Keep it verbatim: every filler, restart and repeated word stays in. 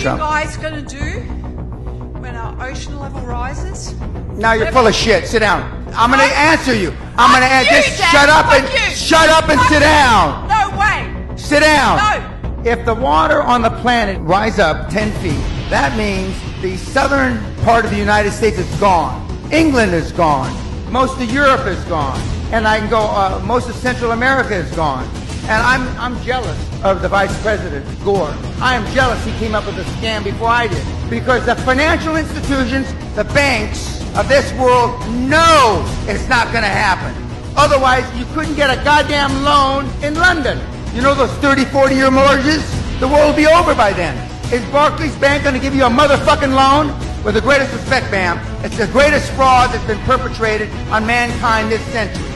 Trump. What are you guys going to do when our ocean level rises? Now you're full of shit. Sit down. I'm going to answer you. I'm going to answer. you, Just Dad. shut up Fuck and you. shut up and Fuck sit you. down. No way. Sit down. No. If the water on the planet rise up ten feet, that means the southern part of the United States is gone. England is gone. Most of Europe is gone. And I can go, uh, most of Central America is gone. And I'm, I'm jealous of the Vice President, Gore. I am jealous he came up with a scam before I did. Because the financial institutions, the banks of this world know it's not going to happen. Otherwise, you couldn't get a goddamn loan in London. You know those thirty, forty year mortgages? The world will be over by then. Is Barclays Bank going to give you a motherfucking loan? With the greatest respect, ma'am, it's the greatest fraud that's been perpetrated on mankind this century.